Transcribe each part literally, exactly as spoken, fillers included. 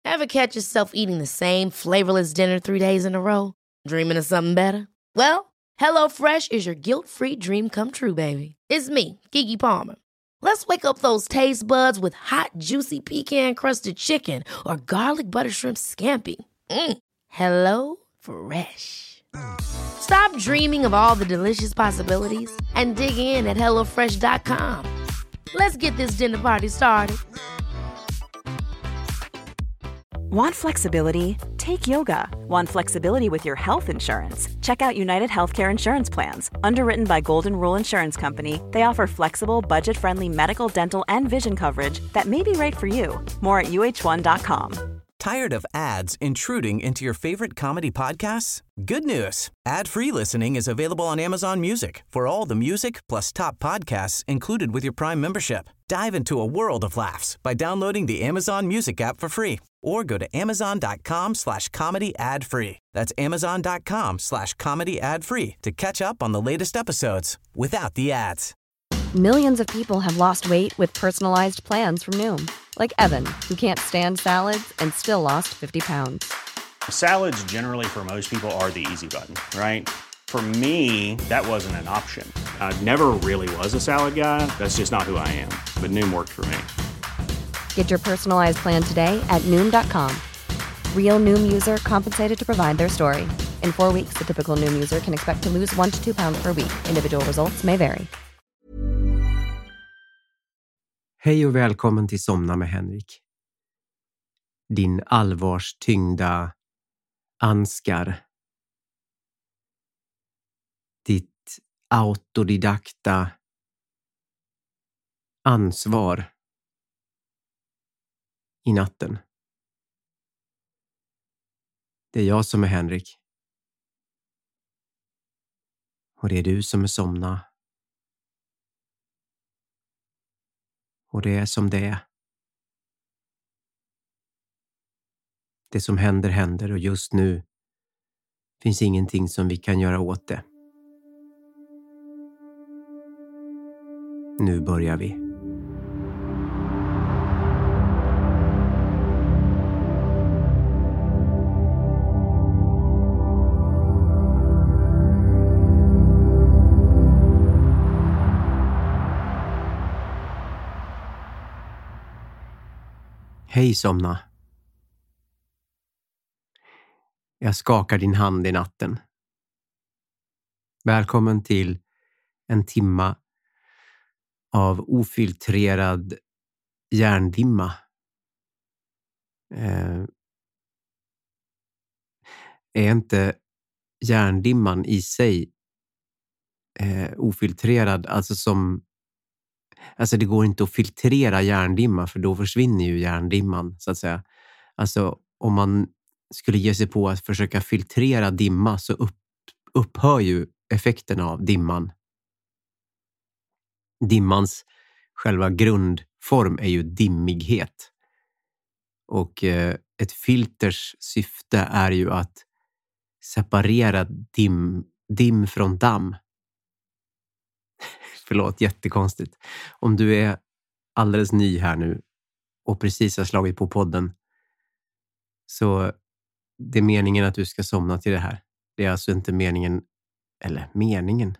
Ever catch yourself eating the same flavorless dinner three days in a row? Dreaming of something better? Well, HelloFresh is your guilt-free dream come true, baby. It's me, Keke Palmer. Let's wake up those taste buds with hot, juicy pecan-crusted chicken or garlic butter shrimp scampi. Mm. Hello Fresh. Stop dreaming of all the delicious possibilities and dig in at hello fresh dot com. Let's get this dinner party started. Want flexibility? Take yoga. Want flexibility with your health insurance? Check out United Healthcare Insurance Plans. Underwritten by Golden Rule Insurance Company, they offer flexible, budget-friendly medical, dental, and vision coverage that may be right for you. More at U H one dot com. Tired of ads intruding into your favorite comedy podcasts? Good news. Ad-free listening is available on Amazon Music for all the music plus top podcasts included with your Prime membership. Dive into a world of laughs by downloading the Amazon Music app for free or go to amazon.com slash comedy ad free. That's amazon.com slash comedy ad free to catch up on the latest episodes without the ads. Millions of people have lost weight with personalized plans from Noom. Like Evan, who can't stand salads and still lost fifty pounds. Salads generally for most people are the easy button, right? For me, that wasn't an option. I never really was a salad guy. That's just not who I am. But Noom worked for me. Get your personalized plan today at Noom dot com. Real Noom user compensated to provide their story. In four weeks, the typical Noom user can expect to lose one to two pounds per week. Individual results may vary. Hej och välkommen till Somna med Henrik. Din allvarstyngda Ansgar. Ditt autodidakta ansvar i natten. Det är jag som är Henrik. Och det är du som är Somna. Och det är som det är. Det som händer händer och just nu finns ingenting som vi kan göra åt det. Nu börjar vi. Hej Somna. Jag skakar din hand i natten. Välkommen till en timma av ofiltrerad hjärndimma. Eh, är inte hjärndimman i sig eh, ofiltrerad? Alltså som Alltså det går inte att filtrera hjärndimma för då försvinner ju hjärndimman så att säga. Alltså om man skulle ge sig på att försöka filtrera dimma så upp, upphör ju effekten av dimman. Dimmans själva grundform är ju dimmighet. Och eh, ett filters syfte är ju att separera dim, dim från damm. Förlåt, jättekonstigt. Om du är alldeles ny här nu och precis har slagit på podden så det är meningen att du ska somna till det här. Det är alltså inte meningen, eller meningen.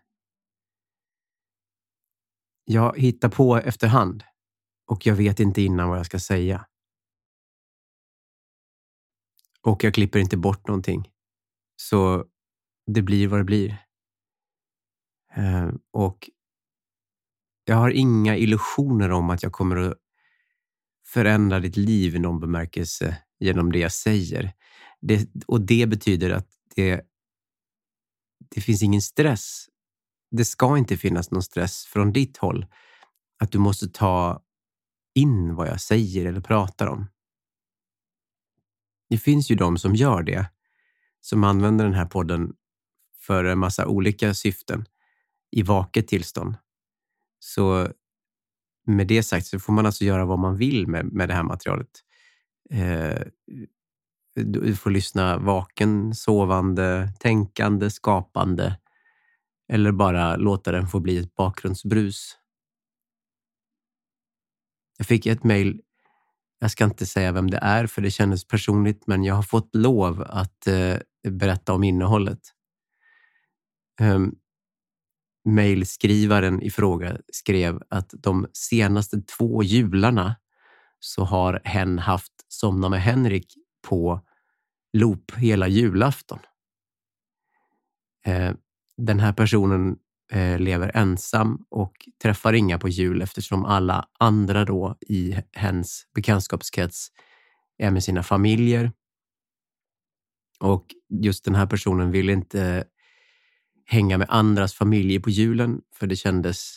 Jag hittar på efterhand och jag vet inte innan vad jag ska säga. Och jag klipper inte bort någonting. Så det blir vad det blir. Uh, och jag har inga illusioner om att jag kommer att förändra ditt liv i någon bemärkelse genom det jag säger. Det, och det betyder att det, det finns ingen stress. Det ska inte finnas någon stress från ditt håll. Att du måste ta in vad jag säger eller pratar om. Det finns ju de som gör det. Som använder den här podden för en massa olika syften i vaket tillstånd. Så med det sagt så får man alltså göra vad man vill med, med det här materialet. Eh, du får lyssna vaken, sovande, tänkande, skapande. Eller bara låta den få bli ett bakgrundsbrus. Jag fick ett mejl Jag ska inte säga vem det är för det kändes personligt, men jag har fått lov att eh, berätta om innehållet. Um, Mailskrivaren i fråga skrev att de senaste två jularna så har hen haft Somna med Henrik på loop hela julafton. Eh, den här personen eh, lever ensam och träffar inga på jul eftersom alla andra då i hens bekantskapskrets är med sina familjer. Och just den här personen vill inte hänga med andras familjer på julen för det kändes,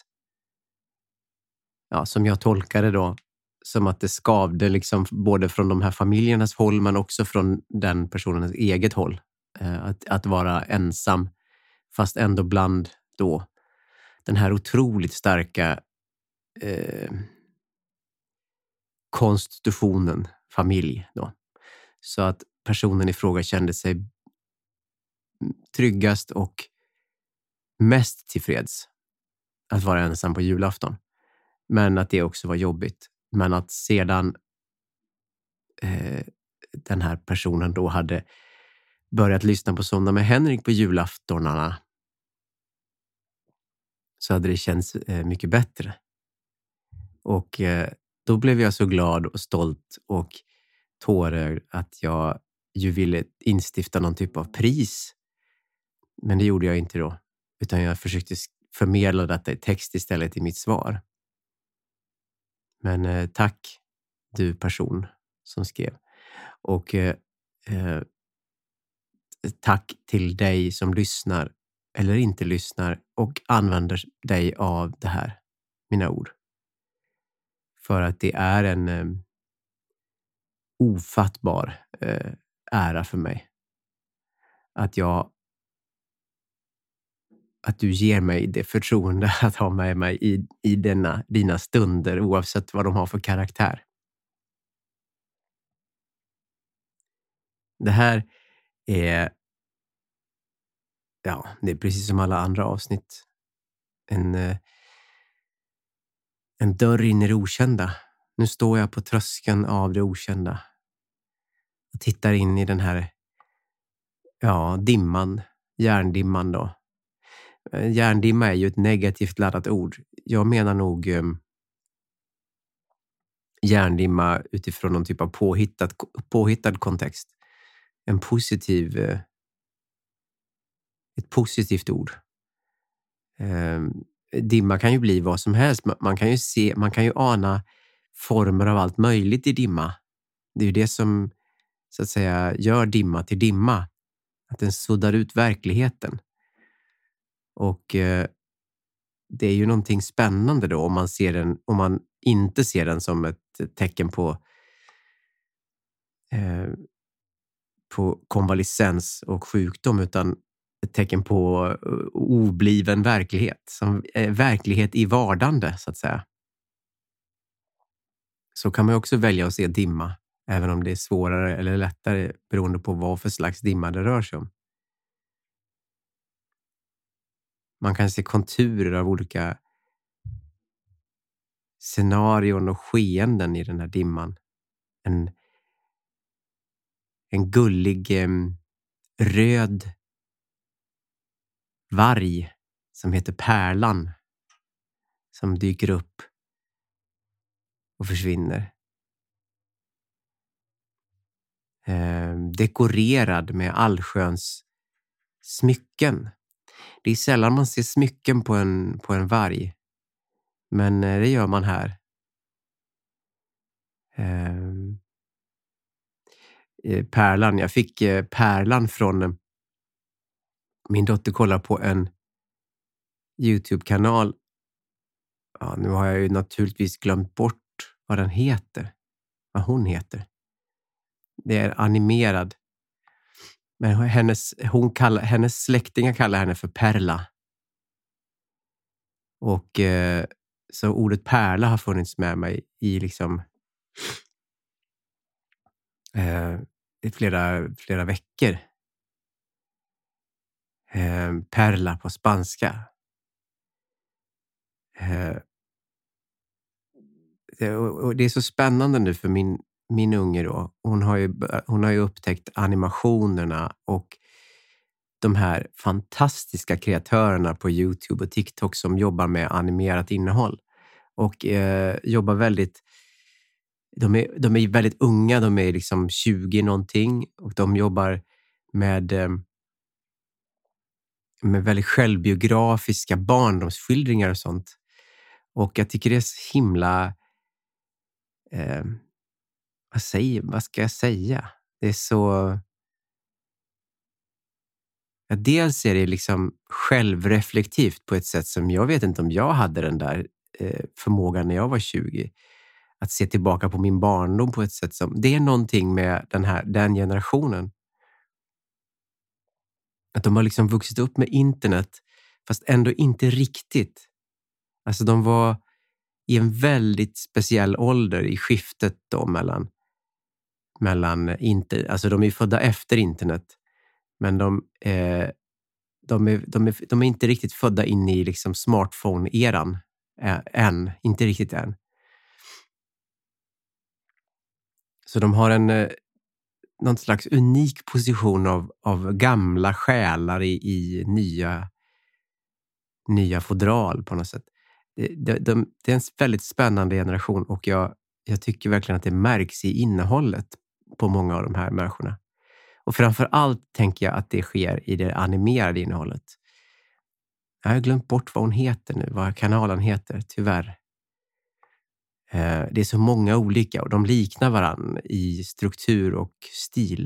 ja, som jag tolkade då, som att det skavde liksom både från de här familjernas håll men också från den personens eget håll. Eh, att, att vara ensam fast ändå bland då den här otroligt starka eh, konstitutionen familj då. Så att personen i fråga kände sig tryggast och mest tillfreds att vara ensam på julafton. Men att det också var jobbigt. Men att sedan eh, den här personen då hade börjat lyssna på Somna med Henrik på julaftonarna så hade det känts eh, mycket bättre. Och eh, då blev jag så glad och stolt och tårögd att jag ju ville instifta någon typ av pris. Men det gjorde jag inte då. Utan jag försökte förmedla detta i text istället i mitt svar. Men eh, tack du person som skrev. Och eh, eh, tack till dig som lyssnar eller inte lyssnar och använder dig av det här, mina ord. För att det är en eh, ofattbar eh, ära för mig. Att jag att du ger mig det förtroende att ha med mig i, i denna, dina stunder oavsett vad de har för karaktär. Det här är ja, det är precis som alla andra avsnitt. En, en dörr in i det okända. Nu står jag på tröskeln av det okända. Och tittar in i den här ja, dimman, järndimman då. Järndimma är ju ett negativt laddat ord. Jag menar nog um, järndimma utifrån någon typ av påhittad, påhittad kontext. En positiv, uh, ett positivt ord. Um, dimma kan ju bli vad som helst. Man kan ju se, man kan ju ana former av allt möjligt i dimma. Det är ju det som så att säga gör dimma till dimma. Att den suddar ut verkligheten. Och eh, det är ju någonting spännande då om man ser den, om man inte ser den som ett tecken på eh, på konvalescens och sjukdom utan ett tecken på uh, obliven verklighet, som eh, verklighet i vardande så att säga. Så kan man också välja att se dimma, även om det är svårare eller lättare beroende på vad för slags dimma det rör sig om. Man kan se konturer av olika scenarion och skeenden i den här dimman. En, en gullig eh, röd varg som heter Pärlan som dyker upp och försvinner. Eh, dekorerad med allsköns smycken. Det är sällan man ser smycken på en, på en varg. Men det gör man här. Eh, Pärlan. Jag fick eh, Pärlan från eh, min dotter kollar på en YouTube-kanal. Ja, nu har jag ju naturligtvis glömt bort vad den heter. Vad hon heter. Det är animerad. Men hennes, hon kallar, hennes släktingar kallar henne för Perla. Och eh, så ordet pärla har funnits med mig i liksom eh, i flera, flera veckor. Eh, perla på spanska. Eh, det, och det är så spännande nu för min, min unge då, hon har ju, hon har ju upptäckt animationerna och de här fantastiska kreatörerna på YouTube och TikTok som jobbar med animerat innehåll. Och eh, jobbar väldigt... De är, de är väldigt unga, de är liksom tjugo någonting. Och de jobbar med, eh, med väldigt självbiografiska barndomsskildringar och sånt. Och jag tycker det är så himla... Eh, vad, säger, vad ska jag säga? Det är så... Ja, dels är det liksom självreflektivt på ett sätt som jag vet inte om jag hade den där eh, förmågan när jag var tjugo. Att se tillbaka på min barndom på ett sätt som... Det är någonting med den här den generationen. Att de har liksom vuxit upp med internet fast ändå inte riktigt. Alltså de var i en väldigt speciell ålder i skiftet då mellan... mellan inte, alltså de är födda efter internet. Men de, eh, de, är, de, är, de är inte riktigt födda in i liksom smartphone-eran äh, än. Inte riktigt än. Så de har en eh, någon slags unik position av, av gamla själar i, i nya, nya fodral på något sätt. Det, de, de, det är en väldigt spännande generation och jag, jag tycker verkligen att det märks i innehållet på många av de här människorna. Och framför allt tänker jag att det sker i det animerade innehållet. Jag har glömt bort vad hon heter nu, vad kanalen heter, tyvärr. Eh, det är så många olika och de liknar varann i struktur och stil.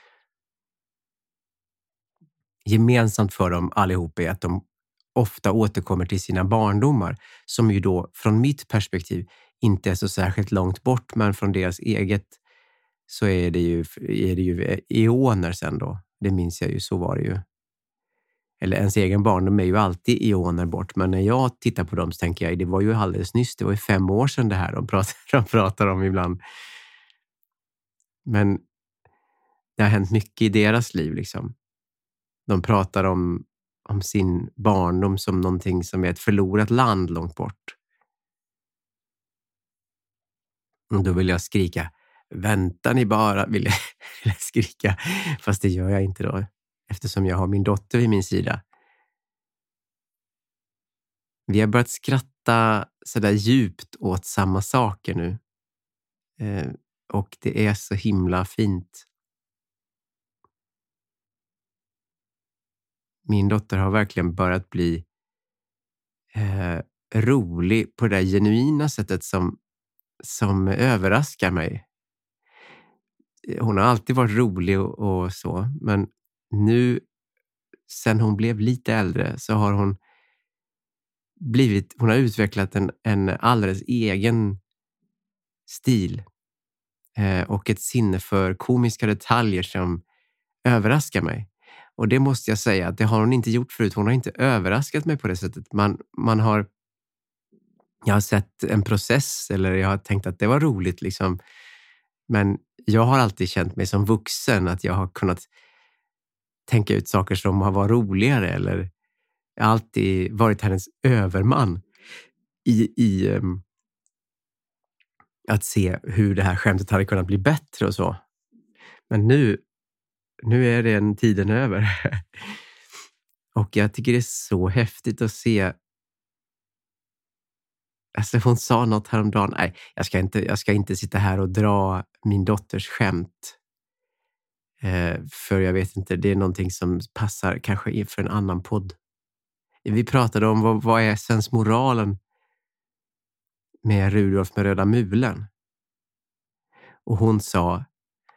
Gemensamt för dem allihop är att de ofta återkommer till sina barndomar, som ju då från mitt perspektiv inte är så särskilt långt bort, men från deras eget så är det ju, är det ju eoner sen då. Det minns jag ju, så var det ju. Eller ens egen barndom är ju alltid eoner bort. Men när jag tittar på dem så tänker jag, det var ju alldeles nyss. Det var ju fem år sedan det här de pratar, de pratar om ibland. Men det har hänt mycket i deras liv liksom. De pratar om, om sin barndom som någonting som är ett förlorat land långt bort. Och då vill jag skrika, vänta ni bara, vill jag, vill jag skrika. Fast det gör jag inte då, eftersom jag har min dotter vid min sida. Vi har börjat skratta sådär djupt åt samma saker nu. Eh, och det är så himla fint. Min dotter har verkligen börjat bli eh, rolig på det där genuina sättet som, som överraskar mig. Hon har alltid varit rolig och, och så, men nu sen hon blev lite äldre så har hon blivit, hon har utvecklat en, en alldeles egen stil eh, och ett sinne för komiska detaljer som överraskar mig. Och det måste jag säga att det har hon inte gjort förut. Hon har inte överraskat mig på det sättet. Man, man har, jag har sett en process eller jag har tänkt att det var roligt liksom. Men jag har alltid känt mig som vuxen att jag har kunnat tänka ut saker som har varit roligare eller jag har alltid varit hennes överman i, i um, att se hur det här skämtet hade kunnat bli bättre och så. Men nu, nu är det en tiden över. Och jag tycker det är så häftigt att se. Alltså hon sa något häromdagen. Nej, jag ska inte, jag ska inte sitta här och dra min dotters skämt. Eh, för jag vet inte, det är någonting som passar kanske inför en annan podd. Vi pratade om vad, vad är sensmoralen med Rudolf med röda mulen. Och hon sa,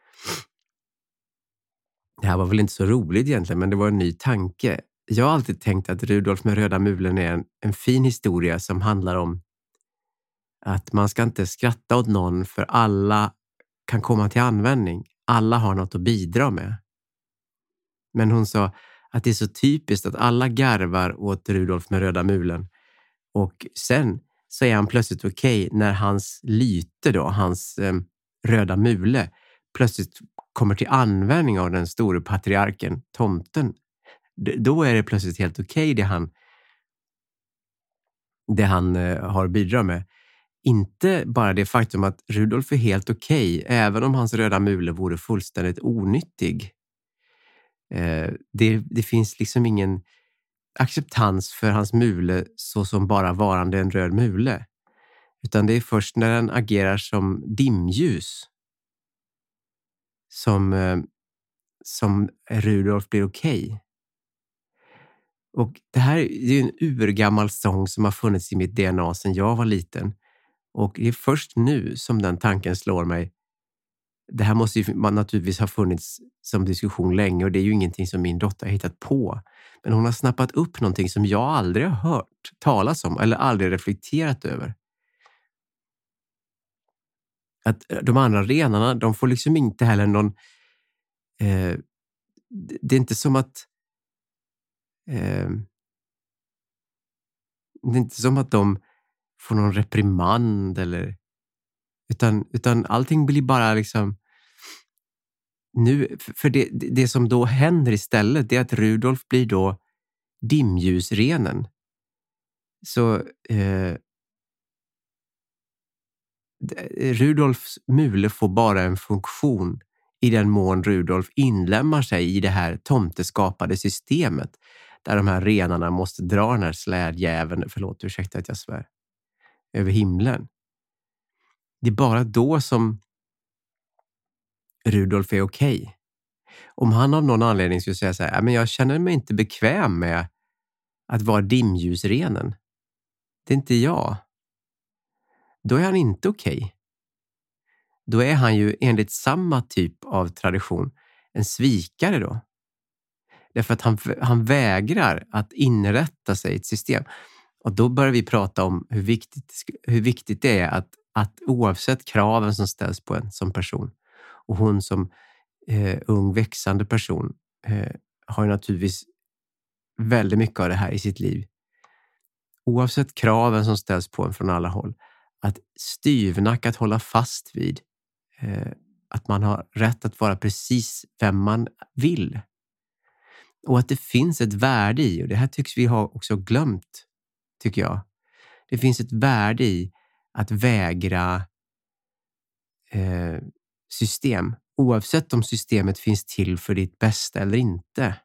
det här var väl inte så roligt egentligen, men det var en ny tanke. Jag har alltid tänkt att Rudolf med röda mulen är en, en fin historia som handlar om att man ska inte skratta åt någon för alla kan komma till användning. Alla har något att bidra med. Men hon sa att det är så typiskt att alla garvar åt Rudolf med röda mulen. Och sen så är han plötsligt okej okay när hans lyte då, hans eh, röda mule plötsligt kommer till användning av den store patriarken, tomten. D- då är det plötsligt helt okej okay det han, det han eh, har bidra med. inte bara det faktum att Rudolf är helt okej, okay, även om hans röda mule vore fullständigt onyttig. Eh, det, det finns liksom ingen acceptans för hans mule så som bara varande en röd mule. Utan det är först när den agerar som dimljus som, eh, som Rudolf blir okej. Okay. Och det här är en urgammal sång som har funnits i mitt D N A sedan jag var liten. Och det är först nu som den tanken slår mig. Det här måste ju man naturligtvis ha funnits som diskussion länge och det är ju ingenting som min dotter har hittat på. Men hon har snappat upp någonting som jag aldrig har hört talas om eller aldrig reflekterat över. Att de andra renarna, de får liksom inte heller någon... Eh, det är inte som att... Eh, det är inte som att de får någon reprimand eller... Utan, utan allting blir bara liksom... Nu, för det, det som då händer istället är att Rudolf blir då dimljusrenen. Så eh, Rudolfs mule får bara en funktion i den mån Rudolf inlämnar sig i det här tomteskapade systemet där de här renarna måste dra den här slädjäveln, förlåt, ursäkta att jag svär, över himlen. Det är bara då som Rudolf är okej. Okay. Om han av någon anledning skulle säga så här, men jag känner mig inte bekväm med att vara dimljusrenen. Det är inte jag. Då är han inte okej. Okay. Då är han ju enligt samma typ av tradition en svikare då. Därför att han, han vägrar att inrätta sig i ett system. Och då börjar vi prata om hur viktigt, hur viktigt det är att, att oavsett kraven som ställs på en som person och hon som eh, ung växande person eh, har ju naturligtvis väldigt mycket av det här i sitt liv. Oavsett kraven som ställs på en från alla håll, att styvnackat hålla fast vid eh, att man har rätt att vara precis vem man vill. Och att det finns ett värde i, och det här tycks vi ha också glömt, tycker jag. Det finns ett värde i att vägra eh, system, oavsett om systemet finns till för ditt bästa eller inte.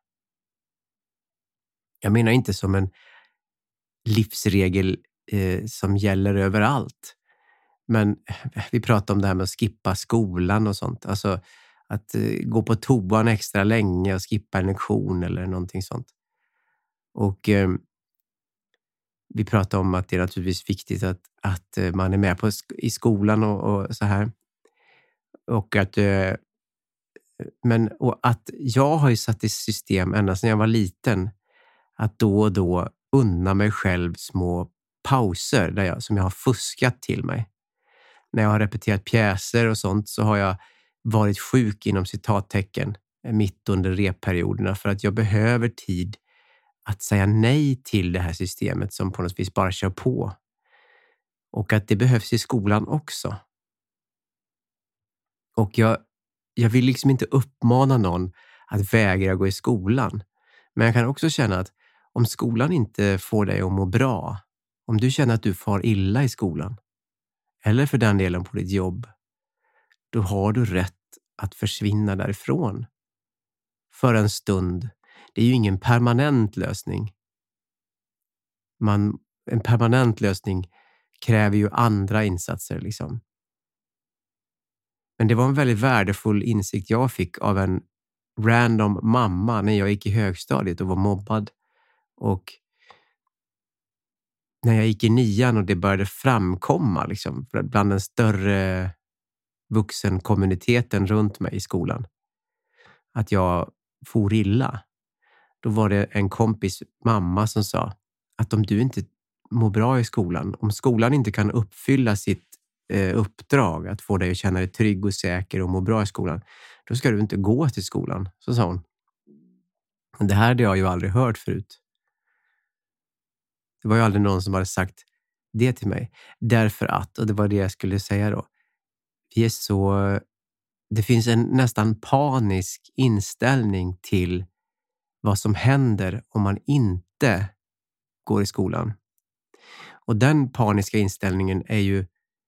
Jag menar inte som en livsregel eh, som gäller överallt. Men vi pratar om det här med att skippa skolan och sånt. Alltså att eh, gå på toan extra länge och skippa en lektion eller någonting sånt. Och eh, vi pratar om att det är naturligtvis viktigt att, att eh, man är med på, i skolan och, och så här. Och att, eh, men, och att jag har ju satt i system ända sedan jag var liten att då och då unna mig själv små pauser där jag, som jag har fuskat till mig. När jag har repeterat pjäser och sånt så har jag varit sjuk inom citattecken mitt under repperioderna för att jag behöver tid att säga nej till det här systemet som på något vis bara kör på. Och att det behövs i skolan också. Och jag, jag vill liksom inte uppmana någon att vägra gå i skolan. Men jag kan också känna att om skolan inte får dig att må bra, om du känner att du far illa i skolan, eller för den delen på ditt jobb, då har du rätt att försvinna därifrån. För en stund. Det är ju ingen permanent lösning. Man, en permanent lösning kräver ju andra insatser liksom. Men det var en väldigt värdefull insikt jag fick av en random mamma när jag gick i högstadiet och var mobbad. Och när jag gick i nian och det började framkomma liksom, bland den större vuxenkommuniteten runt mig i skolan, att jag for illa. Då var det en kompis mamma som sa att om du inte mår bra i skolan, om skolan inte kan uppfylla sitt eh, uppdrag att få dig att känna dig trygg och säker och må bra i skolan, då ska du inte gå till skolan, så sa hon. Det här hade jag ju aldrig hört förut. Det var ju aldrig någon som hade sagt det till mig. Därför att, och det var det jag skulle säga då, vi är så, det finns en nästan panisk inställning till vad som händer om man inte går i skolan. Och den paniska inställningen är ju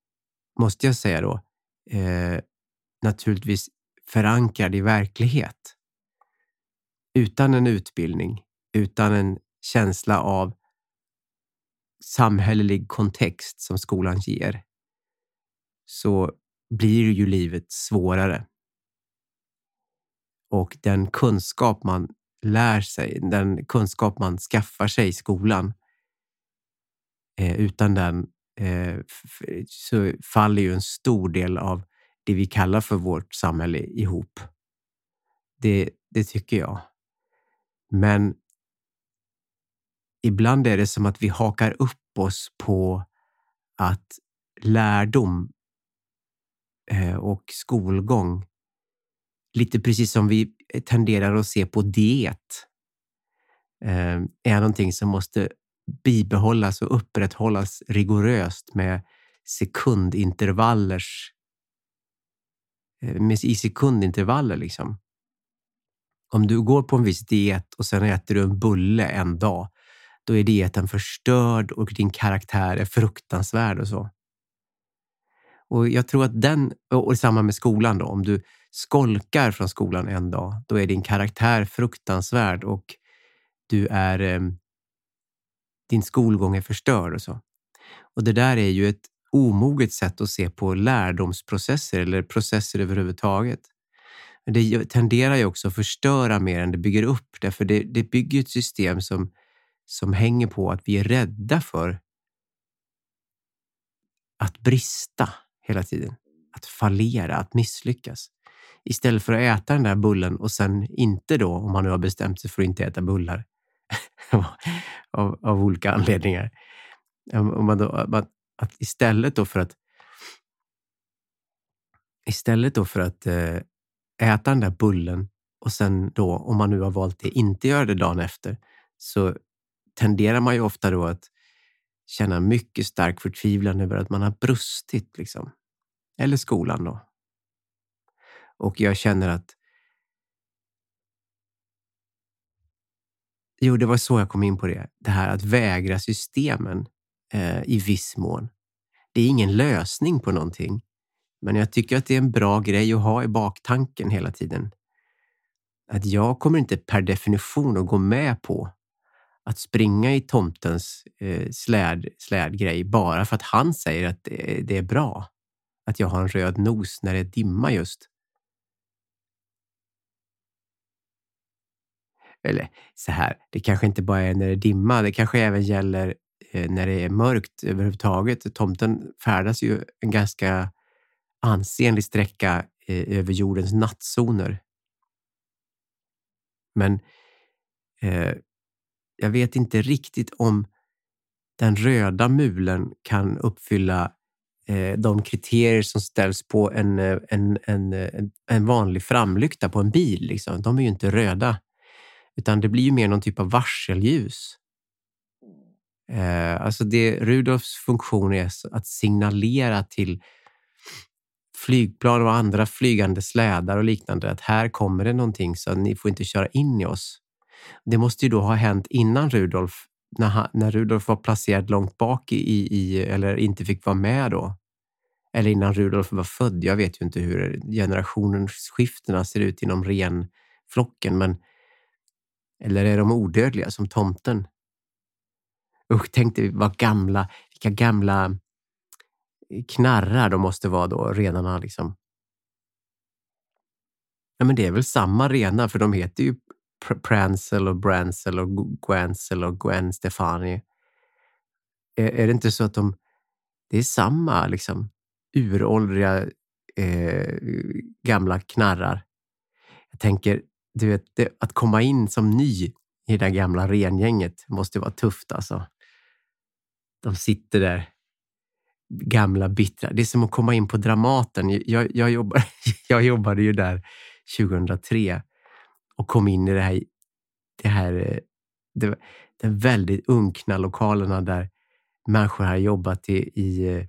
måste jag säga då, eh, naturligtvis förankrad i verklighet. Utan en utbildning, utan en känsla av samhällelig kontext som skolan ger, så blir ju livet svårare. Och den kunskap man lär sig, den kunskap man skaffar sig i skolan, eh, utan den eh, f- så faller ju en stor del av det vi kallar för vårt samhälle ihop. Det, det tycker jag. Men ibland är det som att vi hakar upp oss på att lärdom eh, och skolgång, lite precis som vi tenderar att se på diet, eh, är någonting som måste bibehållas och upprätthållas rigoröst med sekundintervallers eh, med i sekundintervaller liksom. Om du går på en viss diet och sen äter du en bulle en dag, då är dieten förstörd och din karaktär är fruktansvärd och så. Och jag tror att den, och samma med skolan då, om du skolkar från skolan en dag, då är din karaktär fruktansvärd och du är, eh, din skolgång är förstörd och så. Och det där är ju ett omoget sätt att se på lärdomsprocesser eller processer överhuvudtaget. Det tenderar ju också att förstöra mer än det bygger upp, därför det, det bygger ett system som, som hänger på att vi är rädda för att brista hela tiden, att fallera, att misslyckas. Istället för att äta den där bullen och sen inte då, om man nu har bestämt sig för att inte äta bullar av, av olika anledningar. Om man då, att istället då för att istället då för att eh, äta den där bullen och sen då, om man nu har valt det, inte göra det dagen efter, så tenderar man ju ofta då att känna mycket stark förtvivlan över att man har brustit liksom. Eller skolan då. Och jag känner att jo, det var så jag kom in på det. Det här att vägra systemen eh, i viss mån. Det är ingen lösning på någonting. Men jag tycker att det är en bra grej att ha i baktanken hela tiden. Att jag kommer inte per definition att gå med på att springa i tomtens eh, släd, slädgrej bara för att han säger att det, det är bra. Att jag har en röd nos när det är dimma just. Eller så här, det kanske inte bara är när det är dimma. Det kanske även gäller eh, när det är mörkt överhuvudtaget. Tomten färdas ju en ganska ansenlig sträcka eh, över jordens nattzoner. Men eh, jag vet inte riktigt om den röda mulen kan uppfylla eh, de kriterier som ställs på en, en, en, en, en vanlig framlykta på en bil. Liksom. De är ju inte röda. Utan det blir ju mer någon typ av varselljus. Eh, alltså det, Rudolfs funktion är att signalera till flygplan och andra flygande slädar och liknande att här kommer det någonting så ni får inte köra in i oss. Det måste ju då ha hänt innan Rudolf, när, han, när Rudolf var placerad långt bak i, i, eller inte fick vara med då. Eller innan Rudolf var född. Jag vet ju inte hur generationsskiftena ser ut inom renflocken, men eller är de odödliga som tomten? Usch, tänkte vad gamla, vilka gamla knarrar de måste vara då, renarna liksom. Ja, men det är väl samma renar, för de heter ju Prancel och Brancel och Gwancel och Gwen Stefani. Är, är det inte så att de, det är samma liksom uråldriga eh, gamla knarrar? Jag tänker, du vet, det, att komma in som ny i det gamla rengänget måste vara tufft alltså. De sitter där, gamla bittra. Det är som att komma in på Dramaten. Jag, jag, jobbar, jag jobbade ju där tjugohundratre och kom in i det här, det här det, den väldigt unkna lokalerna där människor har jobbat i, i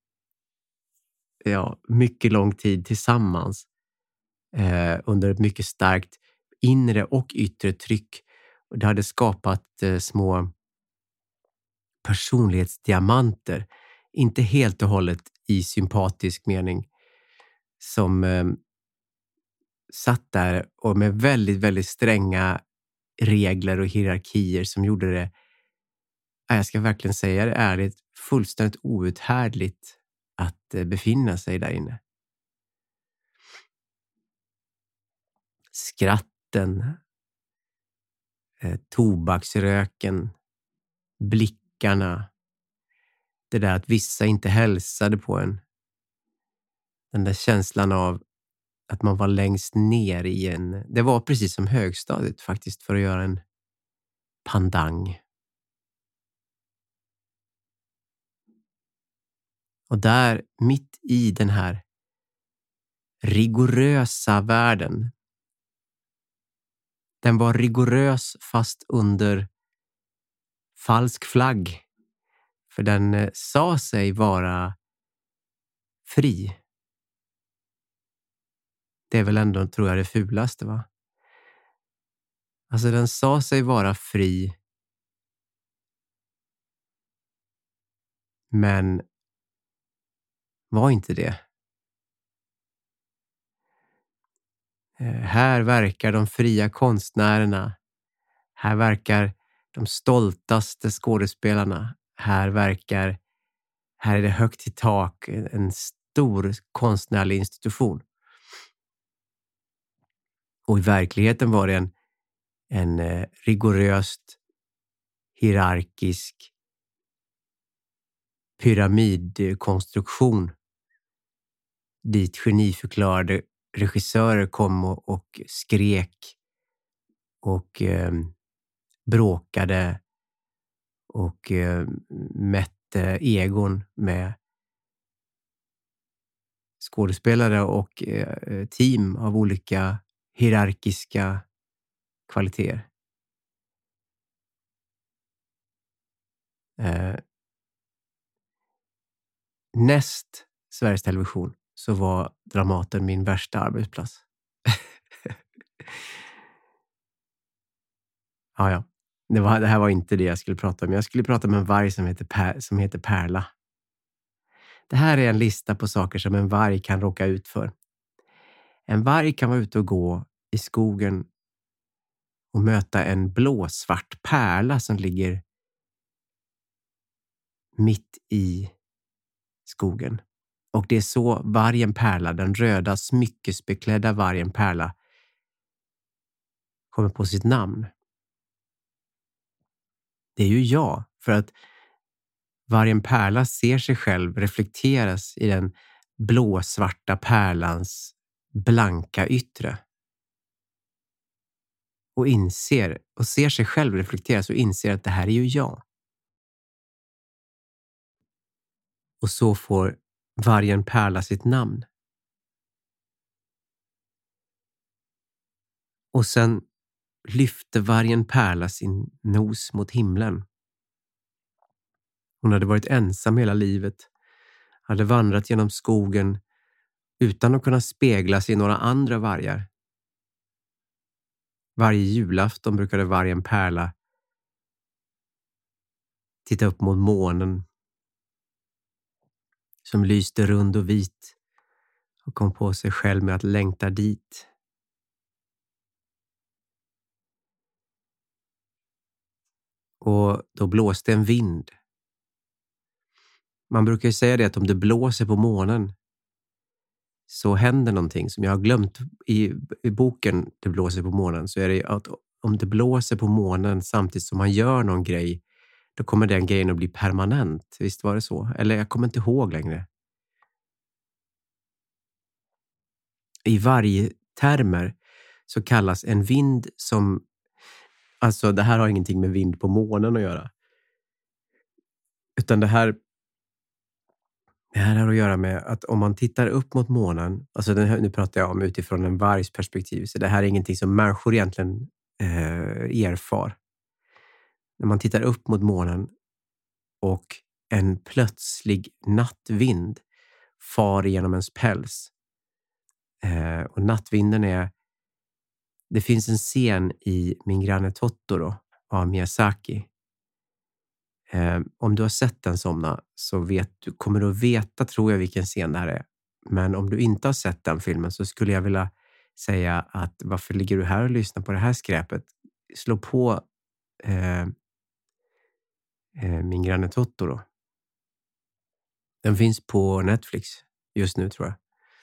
ja, mycket lång tid tillsammans eh, under ett mycket starkt inre och yttre tryck. Och det hade skapat eh, små personlighetsdiamanter. Inte helt och hållet i sympatisk mening som eh, satt där och med väldigt, väldigt stränga regler och hierarkier som gjorde det, jag ska verkligen säga det ärligt, fullständigt outhärdligt att eh, befinna sig där inne. Skratten, eh, tobaksröken, blickarna, det där att vissa inte hälsade på en. Den där känslan av att man var längst ner i en... Det var precis som högstadiet faktiskt, för att göra en pandang. Och där, mitt i den här rigorösa världen. Den var rigorös fast under falsk flagg. För den eh, sa sig vara fri. Det är väl ändå, tror jag, det fulaste, va? Alltså den sa sig vara fri. Men var inte det. Eh, här verkar de fria konstnärerna. Här verkar de stoltaste skådespelarna. Här verkar, här är det högt i tak, en stor konstnärlig institution. Och i verkligheten var det en, en eh, rigoröst hierarkisk pyramidkonstruktion dit geniförklarade regissörer kom och, och skrek och eh, bråkade och eh, mätte egon med skådespelare och eh, team av olika hierarkiska kvaliteter. Eh, näst Sveriges Television så var Dramaten min värsta arbetsplats. ja, ja. Det, var, det här var inte det jag skulle prata om. Jag skulle prata om en varg som heter, per, som heter Perla. Det här är en lista på saker som en varg kan råka ut för. En varg kan vara ute och gå i skogen och möta en blåsvart pärla som ligger mitt i skogen. Och det är så vargen Perla, den röda smyckesbeklädda vargen Perla, kommer på sitt namn. Det är ju jag, för att vargen Perla ser sig själv reflekteras i den blåsvarta pärlans blanka yttre. Och inser, och ser sig själv reflekteras och inser att det här är ju jag. Och så får vargen Perla sitt namn. Och sen lyfte vargen Perla sin nos mot himlen. Hon hade varit ensam hela livet, hade vandrat genom skogen utan att kunna speglas i några andra vargar. Varje julafton brukade vargen Perla titta upp mot månen som lyste rund och vit och kom på sig själv med att längta dit. Och då blåste en vind. Man brukar ju säga det att om det blåser på månen så händer någonting som jag har glömt i, i boken Det blåser på månen, så är det att om det blåser på månen samtidigt som man gör någon grej, då kommer den grejen att bli permanent. Visst var det så? Eller jag kommer inte ihåg längre. I varje termer så kallas en vind som, alltså det här har ingenting med vind på månen att göra. Utan det här Det här har att göra med att om man tittar upp mot månen, alltså den här, nu pratar jag om utifrån en vargs perspektiv, så det här är ingenting som människor egentligen eh, erfar. När man tittar upp mot månen och en plötslig nattvind far genom ens päls. Eh, och nattvinden är, det finns en scen i Min granne Totoro av Miyazaki Eh, om du har sett den Somna så vet du, kommer du att veta, tror jag, vilken scen det här är. Men om du inte har sett den filmen så skulle jag vilja säga att varför ligger du här och lyssnar på det här skräpet? Slå på eh, eh, Min granne Totoro. Den finns på Netflix just nu, tror jag.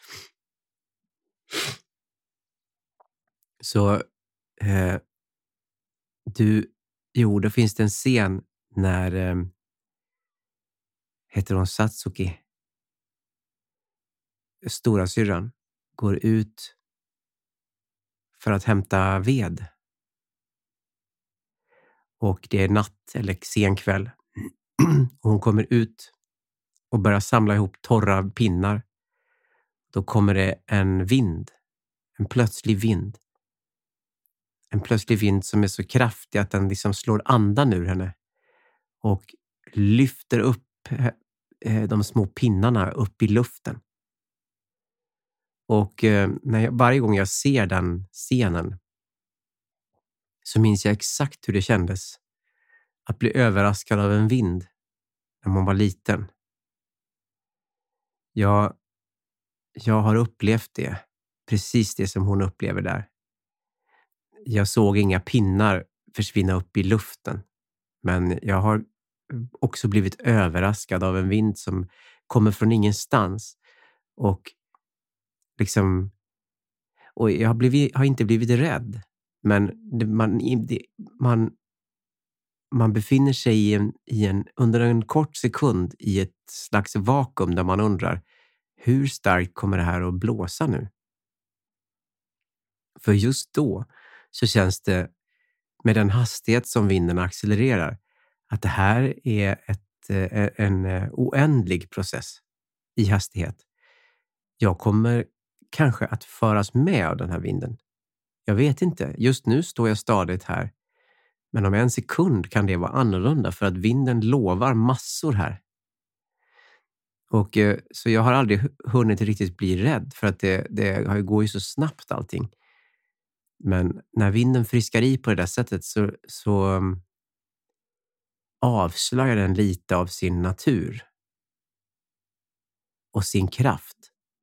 Så eh, du, jo, då finns det en scen när eh, heter hon Satsuki, stora syrran, går ut för att hämta ved. Och det är natt eller sen kväll. Och hon kommer ut och börjar samla ihop torra pinnar. Då kommer det en vind. En plötslig vind. En plötslig vind som är så kraftig att den liksom slår andan ur henne. Och lyfter upp de små pinnarna upp i luften. Och när jag, varje gång jag ser den scenen så minns jag exakt hur det kändes att bli överraskad av en vind när man var liten. Jag, jag har upplevt det, precis det som hon upplever där. Jag såg inga pinnar försvinna upp i luften, men jag har också blivit överraskad av en vind som kommer från ingenstans. Och liksom, och jag har, blivit, har inte blivit rädd, men det, man, det, man, man befinner sig i en, i en, under en kort sekund i ett slags vakuum där man undrar, hur starkt kommer det här att blåsa nu? För just då så känns det, med den hastighet som vinden accelererar, att det här är ett, en oändlig process i hastighet. Jag kommer kanske att föras med av den här vinden. Jag vet inte. Just nu står jag stadigt här. Men om en sekund kan det vara annorlunda, för att vinden lovar massor här. Och så jag har aldrig hunnit riktigt bli rädd, för att det, det går ju så snabbt allting. Men när vinden friskar i på det där sättet så, så avslöjar den lite av sin natur och sin kraft.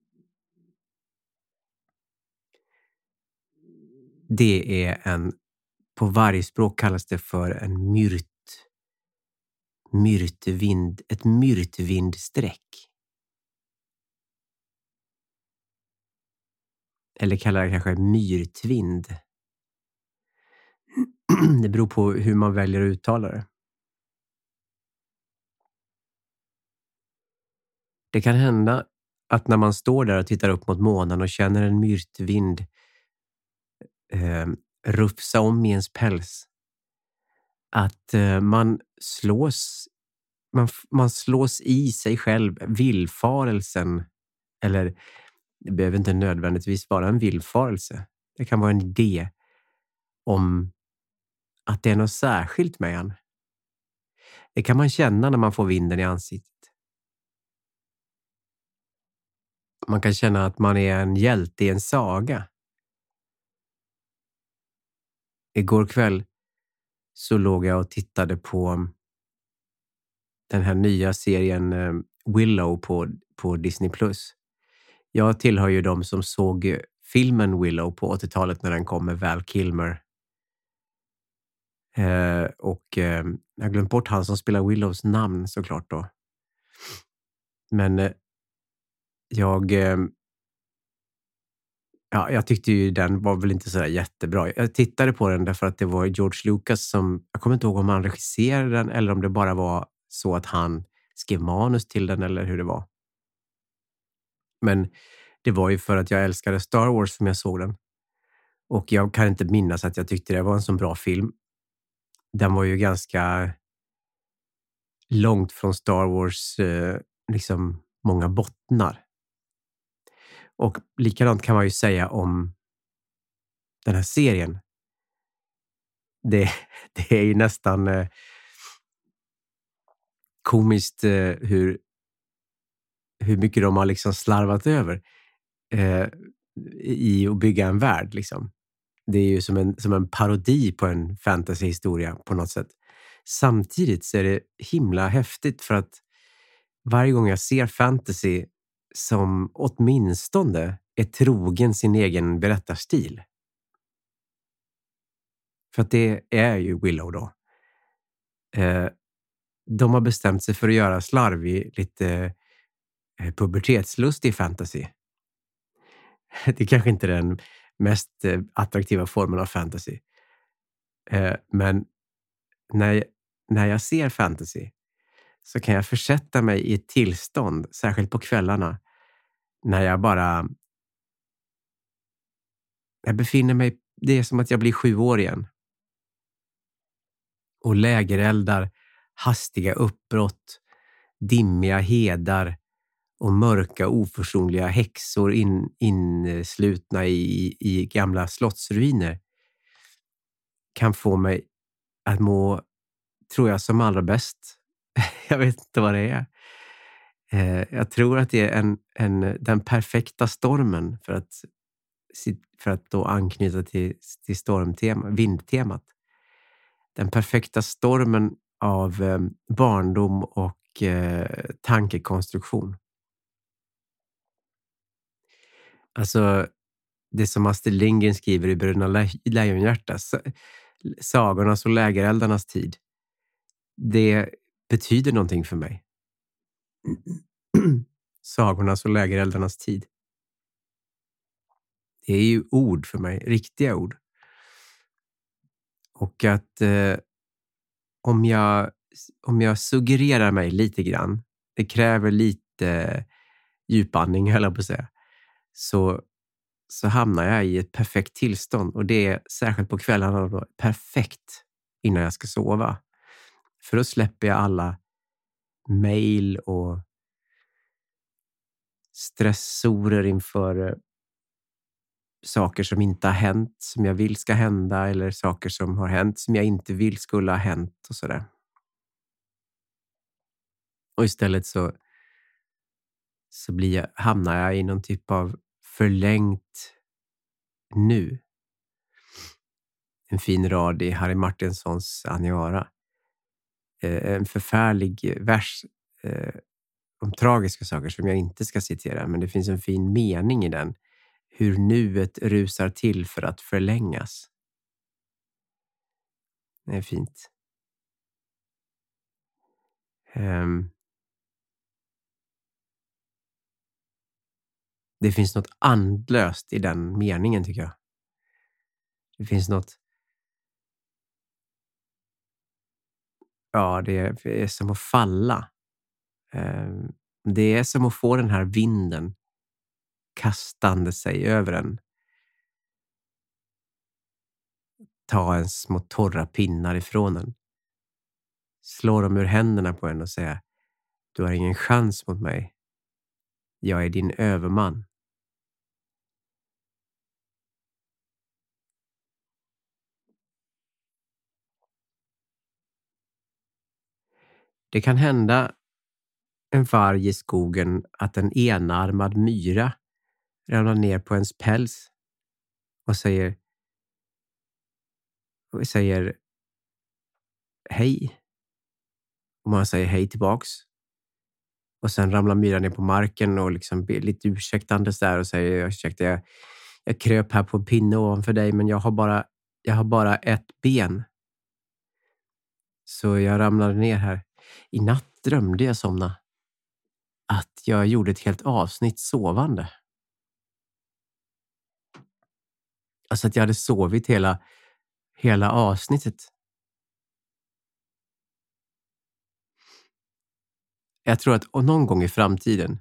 Det är en, på varje språk kallas det för en myrt, myrtvind, ett myrtvindsträck. Eller kallar det kanske myrtvind. Det beror på hur man väljer att uttala det. Det kan hända att när man står där och tittar upp mot månen och känner en myrtvind eh, rufsa om i ens päls, att eh, man slås man, man slås i sig själv, villfarelsen, eller det behöver inte nödvändigtvis vara en villfarelse. Det kan vara en idé om att det är något särskilt med en. Det kan man känna när man får vinden i ansiktet. Man kan känna att man är en hjälte i en saga. Igår kväll så låg jag och tittade på den här nya serien Willow på, på Disney plus. Jag tillhör ju de som såg filmen Willow på åttiotalet när den kom med Val Kilmer. Eh, och eh, jag har glömt bort han som spelar Willows namn såklart då. Men eh, jag eh, ja, jag tyckte ju den var väl inte så där jättebra. Jag tittade på den därför att det var George Lucas som, jag kommer inte ihåg om han regisserade den eller om det bara var så att han skrev manus till den eller hur det var. Men det var ju för att jag älskade Star Wars som jag såg den. Och jag kan inte minnas att jag tyckte det var en så bra film. Den var ju ganska långt från Star Wars, eh, liksom många bottnar. Och likadant kan man ju säga om den här serien. Det, det är ju nästan eh, komiskt eh, hur, hur mycket de har liksom slarvat över eh, i att bygga en värld liksom. Det är ju som en, som en parodi på en fantasyhistoria på något sätt. Samtidigt så är det himla häftigt för att varje gång jag ser fantasy som åtminstone är trogen sin egen berättarstil. För att det är ju Willow då. Eh, de har bestämt sig för att göra slarvig, lite eh, pubertetslustig fantasy. Det är kanske inte den mest eh, attraktiva formen av fantasy. Eh, men när jag, när jag ser fantasy så kan jag försätta mig i ett tillstånd, särskilt på kvällarna, när jag bara... Jag befinner mig... Det är som att jag blir sju år igen. Och lägereldar, hastiga uppbrott, dimmiga hedar och mörka oförsonliga häxor in, inslutna i, i gamla slottsruiner kan få mig att må, tror jag, som allra bäst. Jag vet inte vad det är. Eh, jag tror att det är en, en, den perfekta stormen för att, för att då anknyta till, till stormtema, vindtemat. Den perfekta stormen av eh, barndom och eh, tankekonstruktion. Alltså, det som Astrid Lindgren skriver i Bröderna Le- Lejonhjärta, sagornas och lägereldarnas tid, det betyder någonting för mig. Sagornas och lägereldarnas tid. Det är ju ord för mig, riktiga ord. Och att eh, om jag om jag suggererar mig lite grann, det kräver lite djupandning, höll jag på att säga, så, så hamnar jag i ett perfekt tillstånd. Och det är särskilt på kvällarna då, perfekt innan jag ska sova. För då släpper jag alla mejl och stressorer inför saker som inte har hänt, som jag vill ska hända, eller saker som har hänt som jag inte vill skulle ha hänt och sådär. Och istället så, så blir jag, hamnar jag i någon typ av förlängt nu. En fin rad i Harry Martinsons Aniara. Eh, en förfärlig vers eh, om tragiska saker som jag inte ska citera, men det finns en fin mening i den. Hur nuet rusar till för att förlängas. Det är fint. Um, det finns något andlöst i den meningen, tycker jag. Det finns något... Ja, det är, det är som att falla. Um, det är som att få den här vinden kastande sig över en. Ta en små torra pinnar ifrån en. Slå dem ur händerna på en och säga: du har ingen chans mot mig. Jag är din överman. Det kan hända en varg i skogen att en enarmad myra ramlar ner på ens päls och säger och säger hej. Och man säger hej tillbaks. Och sen ramlar myran ner på marken och liksom blir lite ursäktandes där och säger: ursäkta, jag, jag kröp här på en pinne ovanför dig, men jag har bara, jag har bara ett ben. Så jag ramlade ner här. I natt drömde jag somna att jag gjorde ett helt avsnitt sovande. Alltså att jag hade sovit hela, hela avsnittet. Jag tror att och någon gång i framtiden,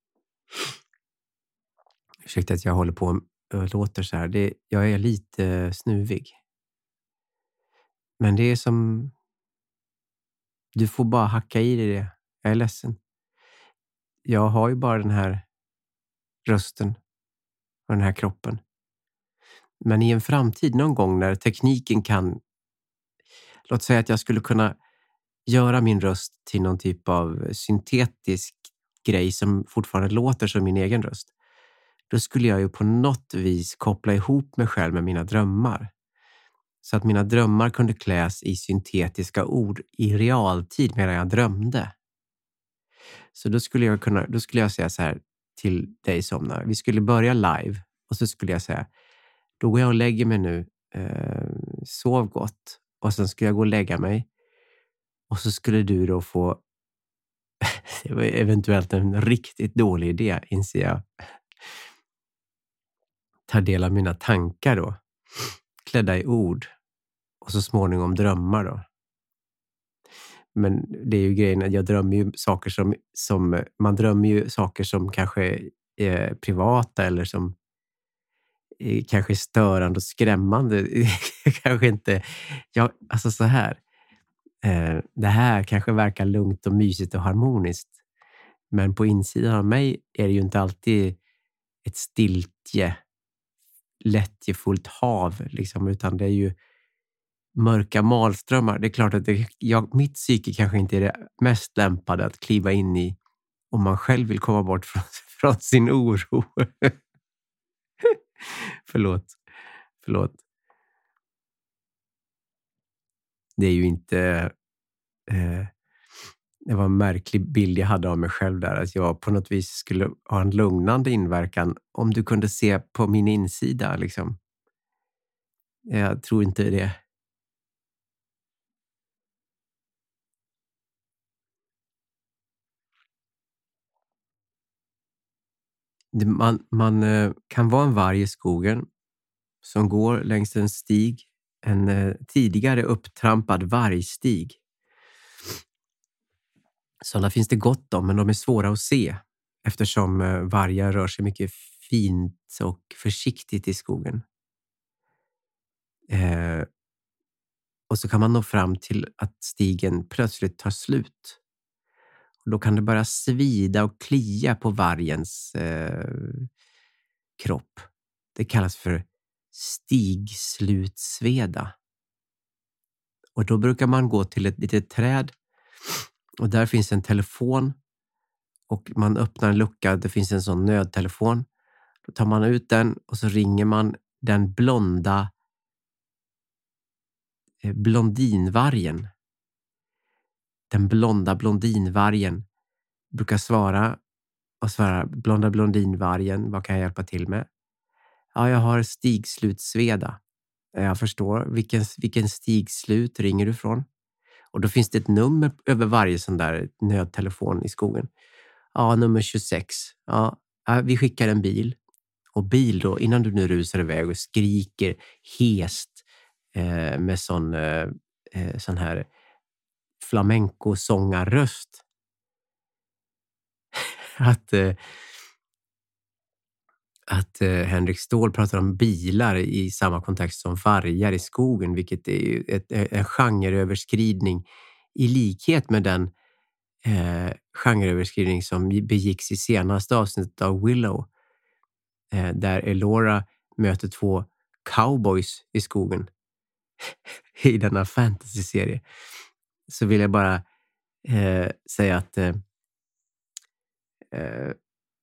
ursäkta att jag håller på och låter så här, det, jag är lite snuvig. Men det är som, du får bara hacka i det. Jag är ledsen. Jag har ju bara den här rösten och den här kroppen. Men i en framtid någon gång när tekniken kan, låt säga att jag skulle kunna göra min röst till någon typ av syntetisk grej som fortfarande låter som min egen röst. Då skulle jag ju på något vis koppla ihop mig själv med mina drömmar. så att mina drömmar kunde kläs i syntetiska ord i realtid medan jag drömde. Så då skulle jag kunna, då skulle jag säga så här till dig Somna. Vi skulle börja live och så skulle jag säga, då går jag och lägger mig nu, eh, sov gott. Och sen skulle jag gå och lägga mig. Och så skulle du då få, det var eventuellt en riktigt dålig idé, inser jag, ta del av mina tankar då. Klädda i ord. Och så småningom drömmar då. Men det är ju grejen att jag drömmer ju saker som, som man drömmer ju saker som kanske är privata eller som är kanske störande och skrämmande. Kanske inte, ja, alltså så här. Eh, det här kanske verkar lugnt och mysigt och harmoniskt. Men på insidan av mig är det ju inte alltid ett stiltje, lättjefullt hav liksom, utan det är ju mörka malströmmar. Det är klart att det, jag, mitt psyke kanske inte är det mest lämpade att kliva in i om man själv vill komma bort från, från sin oro. Förlåt. Förlåt. Det är ju inte... Eh, det var en märklig bild jag hade av mig själv där. Att jag på något vis skulle ha en lugnande inverkan om du kunde se på min insida. Liksom. Jag tror inte det. Man, man kan vara en varg i skogen som går längs en stig, en eh, tidigare upptrampad vargstig. Sådana finns det gott om, men de är svåra att se eftersom eh, vargar rör sig mycket fint och försiktigt i skogen. Eh, och så kan man nå fram till att stigen plötsligt tar slut. Och då kan det börja svida och klia på vargens eh, kropp. Det kallas för stigslutsveda. Och då brukar man gå till ett litet träd och där finns en telefon och man öppnar en lucka, det finns en sån nödtelefon. Då tar man ut den och så ringer man den blonda eh, blondinvargen. Den blonda blondinvargen brukar svara och svara, blonda blondinvargen, vad kan jag hjälpa till med? Ja, jag har stigslutsveda. Jag förstår. Vilken, vilken stigslut ringer du från? Och då finns det ett nummer över varje sån där nödtelefon i skogen. Ja, nummer tjugosex. Ja, vi skickar en bil. Och bil då, innan du nu rusar iväg och skriker hest eh, med sån, eh, sån här flamenco-sångarröst. att... Eh, att eh, Henrik Ståhl pratar om bilar i samma kontext som vargar i skogen, vilket är ju ett, en genreöverskridning i likhet med den eh, genreöverskridning som begicks i senaste avsnittet av Willow, eh, där Elora möter två cowboys i skogen i denna fantasy-serie. Så vill jag bara eh, säga att eh, eh,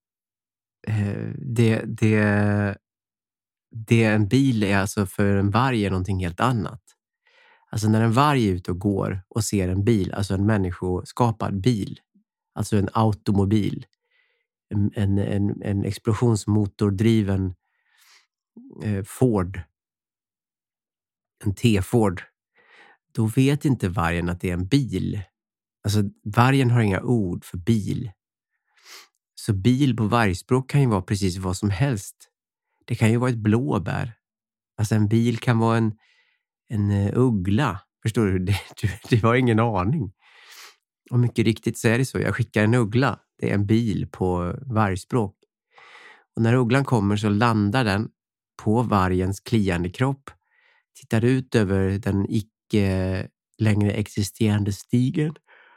Det, det, det en bil är alltså för en varg är någonting helt annat. Alltså när en varg är ute och går och ser en bil, alltså en människoskapad bil, alltså en automobil, en, en, en, en explosionsmotordriven eh, Ford, en T-Ford, då vet inte vargen att det är en bil. Alltså vargen har inga ord för bil. Så bil på vargspråk kan ju vara precis vad som helst. Det kan ju vara ett blåbär. Alltså en bil kan vara en, en uggla. Förstår du? Det, du? Det var ingen aning. Och mycket riktigt så är det så. Jag skickar en uggla. Det är en bil på vargspråk. Och när ugglan kommer så landar den på vargens kliande kropp. Tittar ut över den icke längre existerande stigen.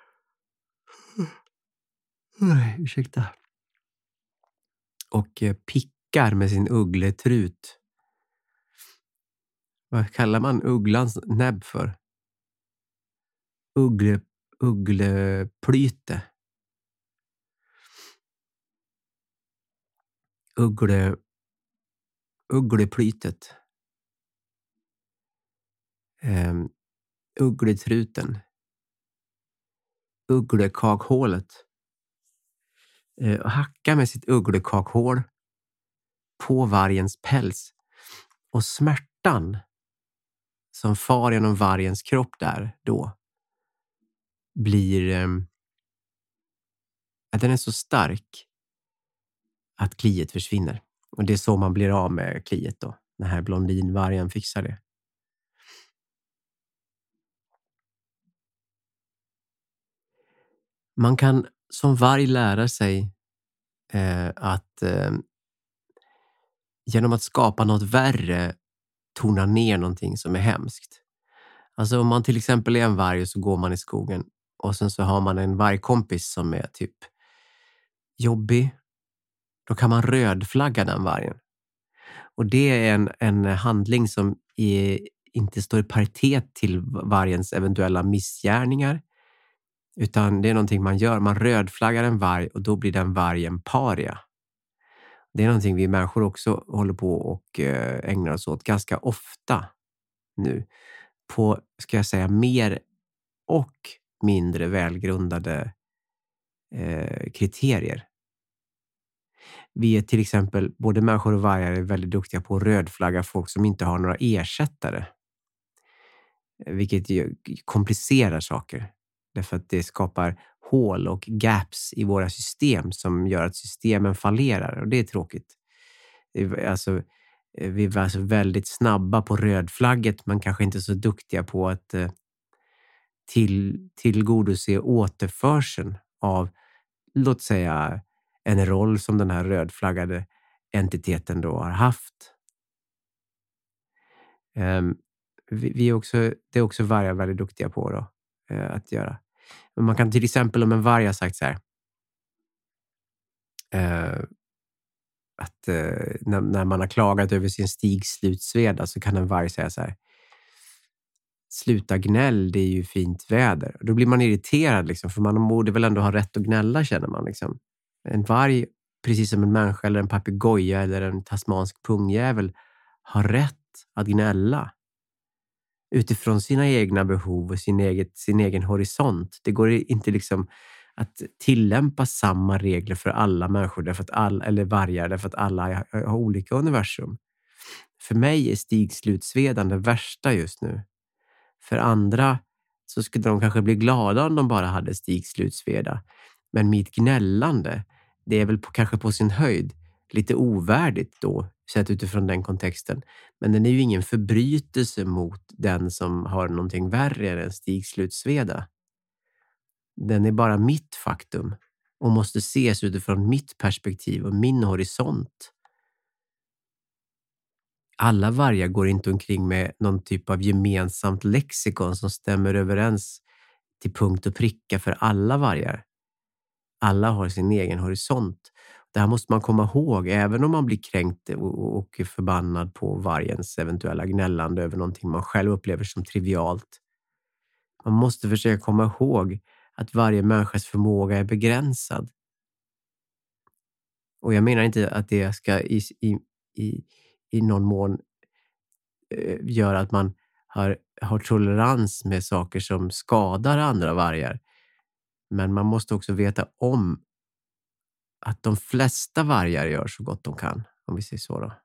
Nej, ursäkta. Och pickar med sin uggletrut. Vad kallar man ugglans näbb för? Uggle, uggleplyte. Uggle, uggleplytet. eh, uggletruten, ugglekakhålet, eh, och hackar med sitt ugglekakhål på vargens päls. Och smärtan som far genom vargens kropp där då blir eh, att den är så stark att kliet försvinner. Och det är så man blir av med kliet då. Den här blondinvargen fixar det. Man kan som varg lära sig eh, att eh, genom att skapa något värre tona ner någonting som är hemskt. Alltså om man till exempel är en varg och så går man i skogen och sen så har man en vargkompis som är typ jobbig. Då kan man rödflagga den vargen. Och det är en, en handling som är, inte står i paritet till vargens eventuella missgärningar. Utan det är någonting man gör. Man rödflaggar en varg och då blir den vargen paria. Det är någonting vi människor också håller på och ägnar oss åt ganska ofta nu. På, ska jag säga, mer och mindre välgrundade eh, kriterier. Vi är till exempel, både människor och vargar är väldigt duktiga på att rödflagga folk som inte har några ersättare. Vilket ju komplicerar saker. Därför att det skapar hål och gaps i våra system som gör att systemen fallerar. Och det är tråkigt. Alltså, vi är alltså väldigt snabba på rödflagget men kanske inte så duktiga på att till, tillgodose återförseln av, låt säga, en roll som den här rödflaggade entiteten då har haft. Um, vi, vi är också, det är också vargar väldigt duktiga på då, uh, att göra. Men man kan till exempel, om en varg har sagt så här, uh, att uh, när, när man har klagat över sin stigslutsveda så kan en varg säga så här: sluta gnäll, det är ju fint väder. Då blir man irriterad liksom, för man borde väl ändå ha rätt att gnälla, känner man liksom. En varg, precis som en människa eller en papegoja eller en tasmansk pungjävel, har rätt att gnälla utifrån sina egna behov och sin, eget, sin egen horisont. Det går inte liksom att tillämpa samma regler för alla människor därför att alla, eller vargar därför att alla har olika universum. För mig är stigslutsvedan det värsta just nu. För andra så skulle de kanske bli glada om de bara hade stigslutsveda. Men mitt gnällande, det är väl på, kanske på sin höjd lite ovärdigt då, sett utifrån den kontexten. Men den är ju ingen förbrytelse mot den som har någonting värre än en stigslutsveda. Den är bara mitt faktum och måste ses utifrån mitt perspektiv och min horisont. Alla vargar går inte omkring med någon typ av gemensamt lexikon som stämmer överens till punkt och pricka för alla vargar. Alla har sin egen horisont. Det här måste man komma ihåg även om man blir kränkt och förbannad på vargens eventuella gnällande över någonting man själv upplever som trivialt. Man måste försöka komma ihåg att varje människas förmåga är begränsad. Och jag menar inte att det ska i, i, i, i någon mån eh, göra att man har, har tolerans med saker som skadar andra vargar. Men man måste också veta om att de flesta vargar gör så gott de kan, om vi säger så då.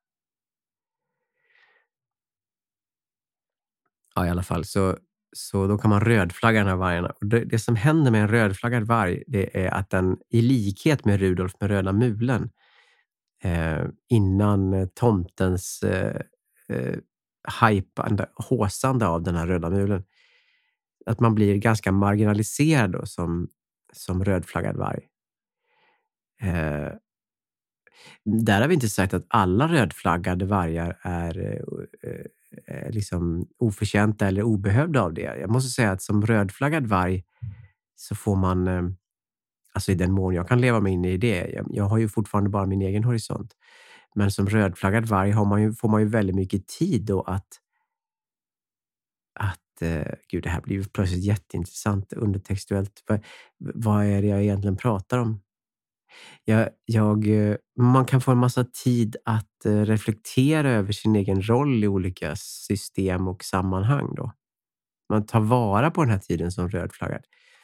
Ja, i alla fall. Så, så då kan man rödflagga den här vargarna. Och det, det som händer med en rödflaggad varg, det är att den, i likhet med Rudolf med röda mulen, eh, innan tomtens eh, eh, hypande, håsande av den här röda mulen, att man blir ganska marginaliserad då, som, som rödflaggad varg. Eh, där har vi inte sagt att alla rödflaggade vargar är eh, liksom oförtjänta eller obehövda av det. Jag måste säga att som rödflaggad varg så får man, eh, alltså i den mån jag kan leva mig in i det, jag, jag har ju fortfarande bara min egen horisont, men som rödflaggad varg har man ju, får man ju väldigt mycket tid då att att, eh, gud, det här blir ju plötsligt jätteintressant undertextuellt. Vad, vad är det jag egentligen pratar om? Jag, jag, man kan få en massa tid att reflektera över sin egen roll i olika system och sammanhang då. man tar vara på den här tiden som rödflaggad.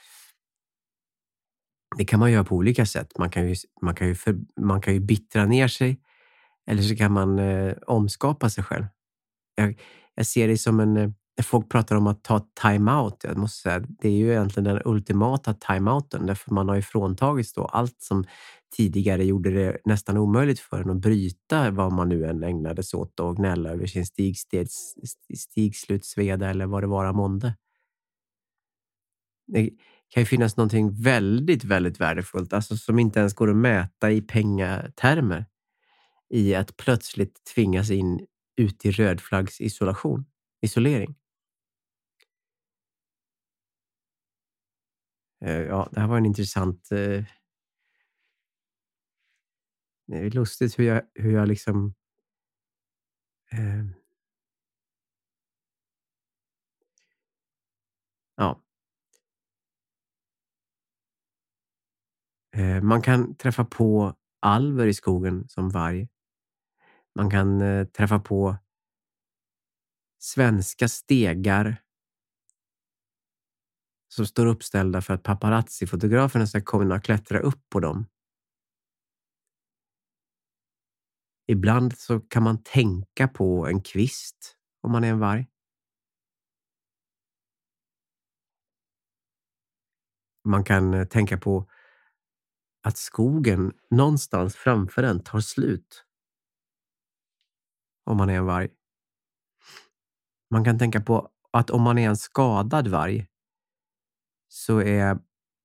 Det kan man göra på olika sätt. Man kan ju, man kan ju, för, man kan ju bittra ner sig eller så kan man eh, omskapa sig själv. Jag, jag ser det som en... Eh, folk pratar om att ta time-out. Jag måste säga, det är ju egentligen den ultimata time-outen. Därför man har ju fråntagits då allt som tidigare gjorde det nästan omöjligt för en att bryta vad man nu än ägnade sig åt och gnälla över sin stigsteds, stigslutsveda eller vad det vara månde. Det kan ju finnas någonting väldigt, väldigt värdefullt, alltså som inte ens går att mäta i pengatermer, i att plötsligt tvingas in ut i rödflaggs isolation, isolering. Ja, det här var en intressant... Eh, det är lustigt hur jag, hur jag liksom... Eh, ja. Eh, man kan träffa på alver i skogen som varg. Man kan eh, träffa på svenska stegar som står uppställda för att paparazzi-fotograferna ska kunna klättra upp på dem. Ibland så kan man tänka på en kvist om man är en varg. Man kan eh, tänka på att skogen någonstans framför en tar slut om man är en varg. Man kan tänka på att om man är en skadad varg så är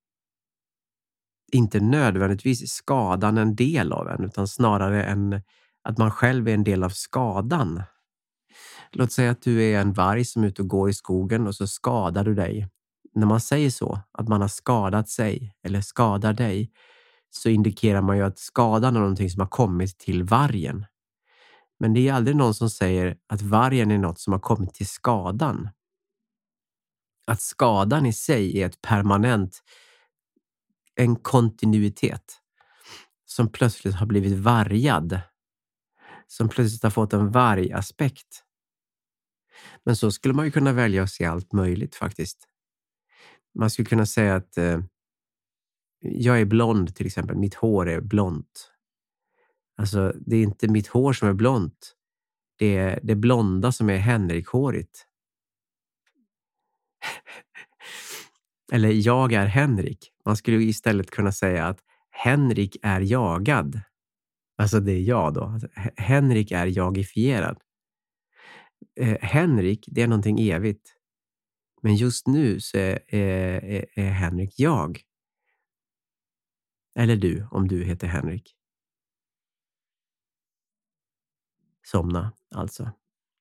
inte nödvändigtvis skadan en del av en, utan snarare en, att man själv är en del av skadan. Låt säga att du är en varg som är ute och går i skogen och så skadar du dig. När man säger så, att man har skadat sig eller skadar dig, så indikerar man ju att skadan är någonting som har kommit till vargen. Men det är aldrig någon som säger att vargen är något som har kommit till skadan. Att skadan i sig är ett permanent, en kontinuitet som plötsligt har blivit vargad. Som plötsligt har fått en vargaspekt. Men så skulle man ju kunna välja att se allt möjligt faktiskt. Man skulle kunna säga att eh, jag är blond till exempel. Mitt hår är blont. Alltså det är inte mitt hår som är blont. Det är det blonda som är Henrik-hårigt. Eller jag är Henrik. Man skulle istället kunna säga att Henrik är jagad. Alltså det är jag då. Alltså, Henrik är jagifierad. Eh, Henrik, det är någonting evigt. Men just nu så är, är, är Henrik jag. Eller du, om du heter Henrik. Somna, alltså.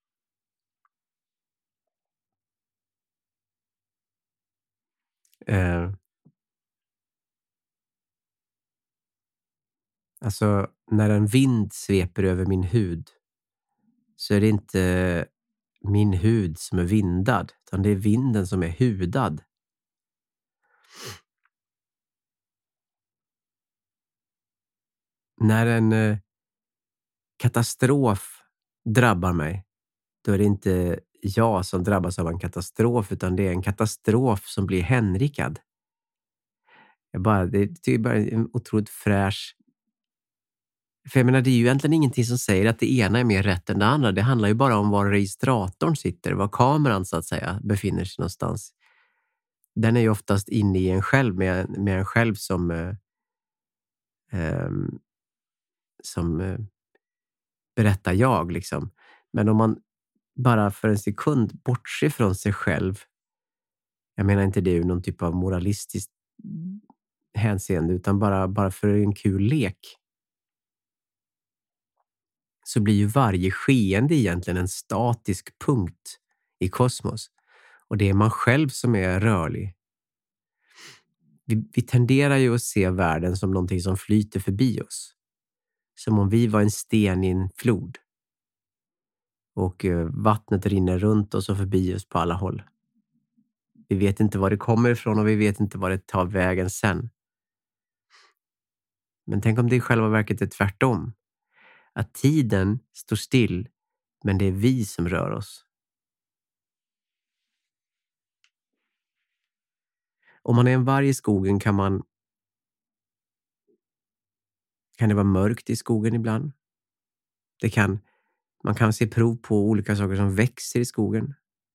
Eh, alltså, när en vind sveper över min hud så är det inte min hud som är vindad, utan det är vinden som är hudad. När en eh, katastrof drabbar mig, då är det inte jag som drabbas av en katastrof, utan det är en katastrof som blir Henrikad. Jag bara, det är bara en otroligt fräsch... För jag menar, det är ju egentligen ingenting som säger att det ena är mer rätt än det andra. Det handlar ju bara om var registratorn sitter, var kameran så att säga befinner sig någonstans. Den är ju oftast inne i en själv, med, med en själv som eh, eh, som eh, berättar jag liksom. Men om man bara för en sekund bortser från sig själv, jag menar inte det ur någon typ av moralistiskt hänseende, utan bara, bara för en kul lek, så blir ju varje skeende egentligen en statisk punkt i kosmos. Och det är man själv som är rörlig. Vi, vi tenderar ju att se världen som någonting som flyter förbi oss. Som om vi var en sten i en flod. Och eh, vattnet rinner runt oss och förbi oss på alla håll. Vi vet inte var det kommer ifrån och vi vet inte var det tar vägen sen. Men tänk om det i själva verket är tvärtom. Att tiden står still, men det är vi som rör oss. Om man är en varg i skogen kan man kan det vara mörkt i skogen ibland. Det kan, man kan se prov på olika saker som växer i skogen.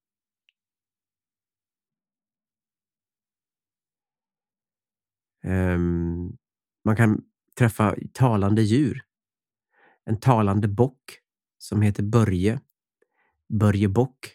Um, man kan träffa talande djur. En talande bock som heter Börje. Börje bock.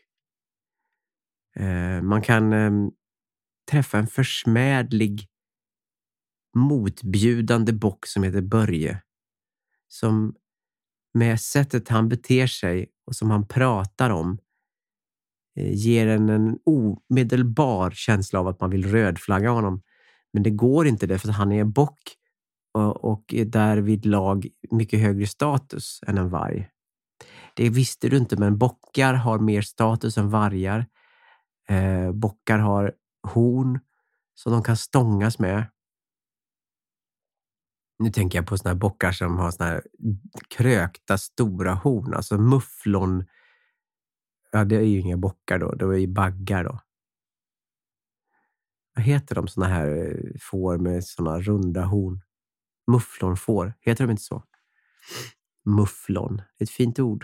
Uh, man kan um, träffa en försmädlig motbjudande bock som heter Börje. Som med sättet han beter sig och som han pratar om uh, ger en en omedelbar känsla av att man vill rödflagga honom. Men det går inte det för han är en bock och, och är därvid lag mycket högre status än en varg. Det visste du inte, men bockar har mer status än vargar. Eh, bockar har horn som de kan stångas med. Nu tänker jag på såna här bockar som har såna här krökta stora horn, alltså mufflon. Ja, det är ju inga bockar då, det är ju baggar då. Vad heter de såna här får med såna runda horn? Mufflonfår, heter de inte så? Mufflon, ett fint ord.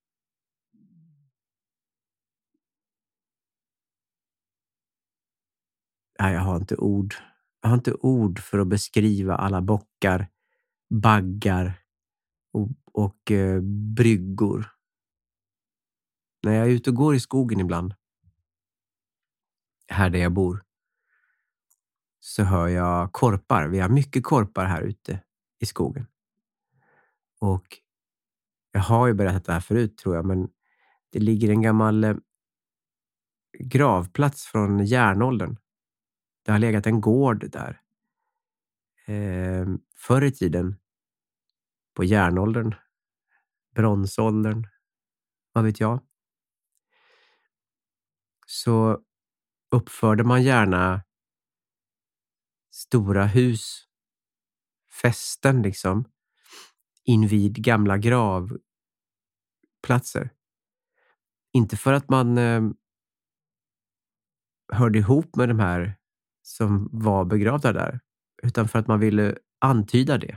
Nej, jag har inte ord. Jag har inte ord för att beskriva alla bockar, baggar och, och eh, bryggor. När jag är ute och går i skogen ibland, här där jag bor, så hör jag korpar. Vi har mycket korpar här ute i skogen. Och jag har ju berättat det här förut tror jag, men det ligger en gammal eh, gravplats från järnåldern. Det har legat en gård där. Eh, förr i tiden, på järnåldern, bronsåldern, vad vet jag, så uppförde man gärna stora hus, fästen liksom, invid gamla gravplatser. Inte för att man eh, hörde ihop med de här som var begravda där, utan för att man ville antyda det.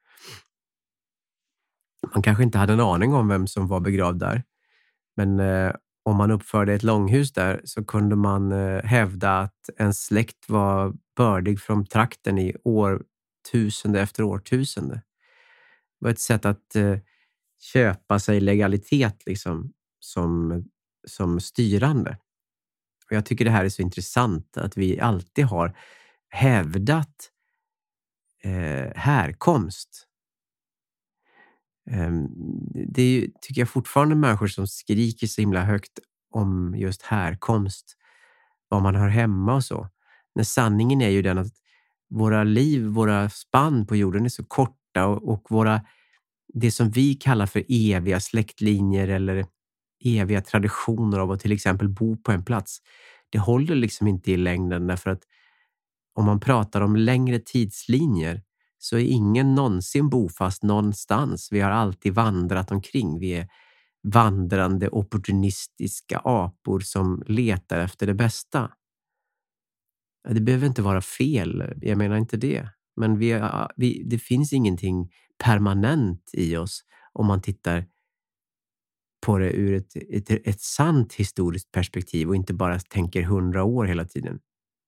Man kanske inte hade en aning om vem som var begravd där, men eh, om man uppförde ett långhus där så kunde man eh, hävda att en släkt var bördig från trakten i årtusende efter årtusende. Det var ett sätt att eh, köpa sig legalitet liksom, som, som styrande. Och jag tycker det här är så intressant att vi alltid har hävdat eh, härkomst. Eh, det är ju, tycker jag, fortfarande människor som skriker så himla högt om just härkomst, vad man hör hemma och så. När sanningen är ju den att våra liv, våra spann på jorden är så korta och, och våra, det som vi kallar för eviga släktlinjer eller eviga traditioner av att till exempel bo på en plats, det håller liksom inte i längden, därför att om man pratar om längre tidslinjer så är ingen någonsin bofast någonstans. Vi har alltid vandrat omkring. Vi är vandrande opportunistiska apor som letar efter det bästa. Det behöver inte vara fel, jag menar inte det. Men vi, vi, det finns ingenting permanent i oss om man tittar på det ur ett, ett, ett sant historiskt perspektiv och inte bara tänker hundra år hela tiden.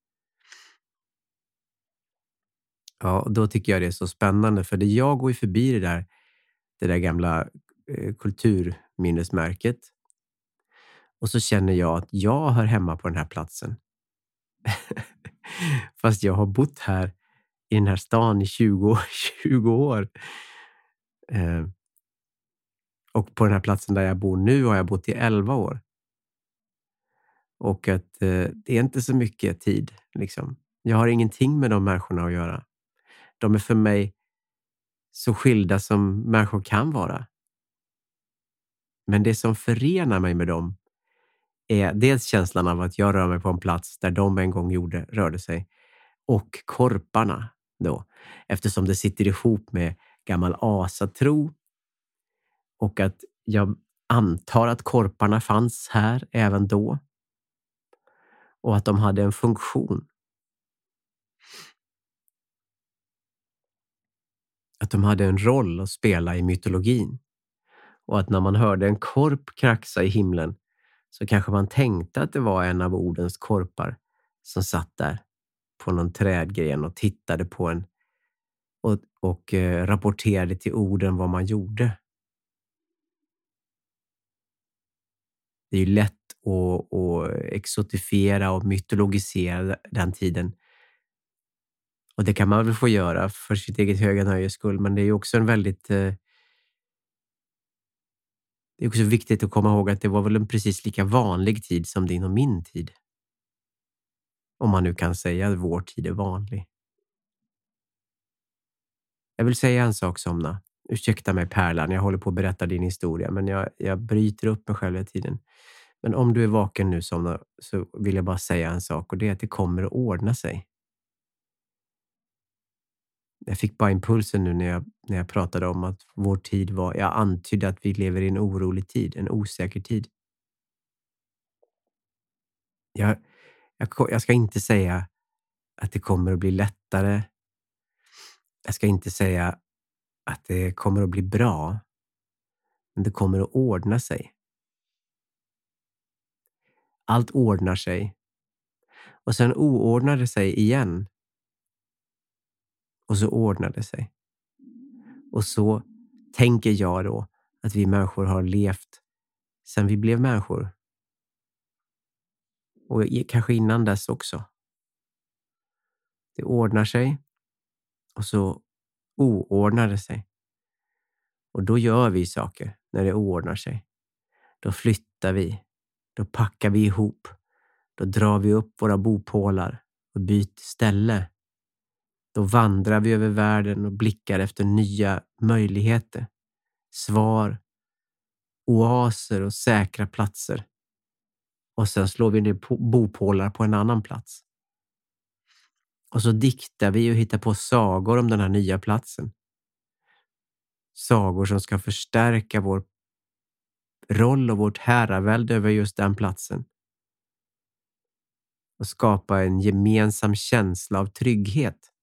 Ja, och då tycker jag det är så spännande, för det jag går ju förbi det där, det där gamla eh, kulturminnesmärket och så känner jag att jag hör hemma på den här platsen. Fast jag har bott här i den här stan i tjugo, tjugo år. Eh, och på den här platsen där jag bor nu har jag bott i elva år. Och att eh, det är inte så mycket tid liksom. Jag har ingenting med de människorna att göra. De är för mig så skilda som människor kan vara. Men det som förenar mig med dem är dels känslan av att jag rör mig på en plats där de en gång gjorde, rörde sig. Och korparna då. Eftersom det sitter ihop med gammal asatro. Och att jag antar att korparna fanns här även då. Och att de hade en funktion. att de hade en roll att spela i mytologin. Och att när man hörde en korp kraxa i himlen så kanske man tänkte att det var en av ordens korpar som satt där på någon trädgren och tittade på en och, och eh, rapporterade till orden vad man gjorde. Det är ju lätt att, att exotifiera och mytologisera den tiden. Och det kan man väl få göra för sitt eget höga nöjes skull, men det är ju också en väldigt... Eh, det är också viktigt att komma ihåg att det var väl en precis lika vanlig tid som din och min tid. Om man nu kan säga att vår tid är vanlig. Jag vill säga en sak, Somna. Ursäkta mig, Pärlan, jag håller på att berätta din historia, men jag, jag bryter upp mig själv hela tiden. Men om du är vaken nu, Somna, så vill jag bara säga en sak, och det är att det kommer att ordna sig. Jag fick bara impulsen nu när jag, när jag pratade om att vår tid var... Jag antydde att vi lever i en orolig tid, en osäker tid. Jag, jag, jag ska inte säga att det kommer att bli lättare. Jag ska inte säga att det kommer att bli bra. Men det kommer att ordna sig. Allt ordnar sig. Och sen oordnar det sig igen. Och så ordnar det sig. Och så tänker jag då att vi människor har levt sedan vi blev människor. Och kanske innan dess också. Det ordnar sig. Och så oordnar det sig. Och då gör vi saker när det oordnar sig. Då flyttar vi. Då packar vi ihop. Då drar vi upp våra bopålar och byter ställe. Då vandrar vi över världen och blickar efter nya möjligheter. Svar, oaser och säkra platser. Och sen slår vi ner bopålar på en annan plats. Och så diktar vi och hittar på sagor om den här nya platsen. Sagor som ska förstärka vår roll och vårt herravälde över just den platsen. Och skapa en gemensam känsla av trygghet.